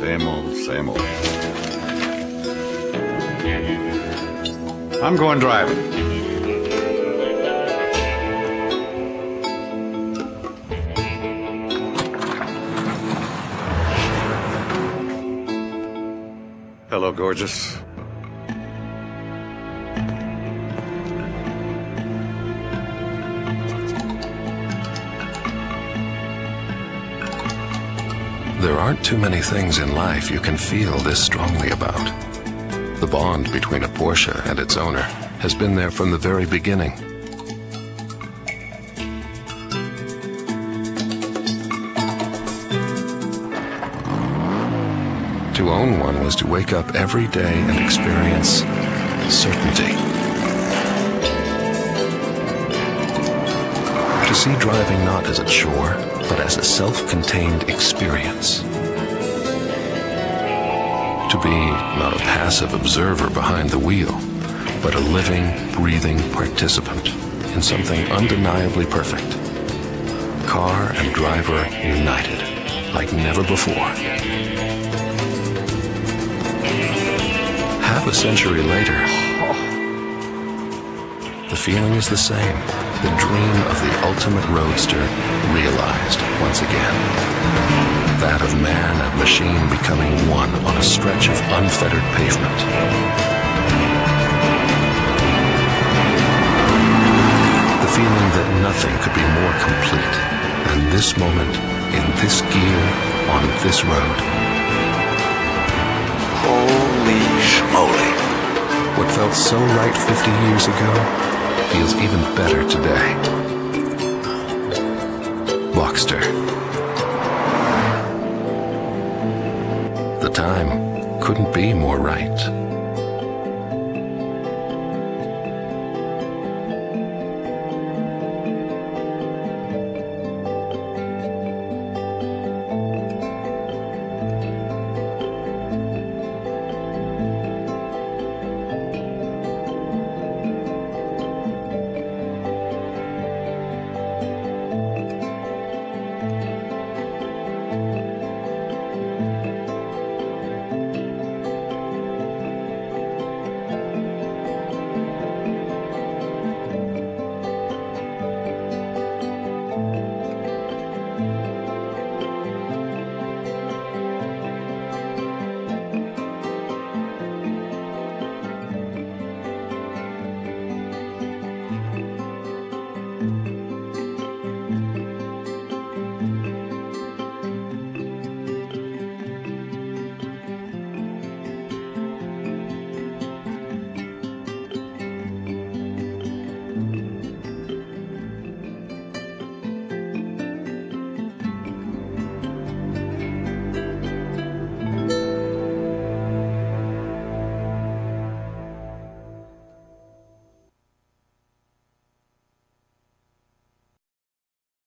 Same old, same old. I'm going driving. Hello, gorgeous. There aren't too many things in life you can feel this strongly about. The bond between a Porsche and its owner has been there from the very beginning. To own one was to wake up every day and experience certainty. To see driving not as a chore, but as a self-contained experience. To be not a passive observer behind the wheel, but a living, breathing participant in something undeniably perfect. Car and driver united, like never before. Half a century later, the feeling is the same. The dream of the ultimate roadster realized once again. That of man and machine becoming one on a stretch of unfettered pavement. The feeling that nothing could be more complete than this moment, in this gear, on this road. Holy schmoly. What felt so right 50 years ago feels even better today. Boxster. The time couldn't be more right.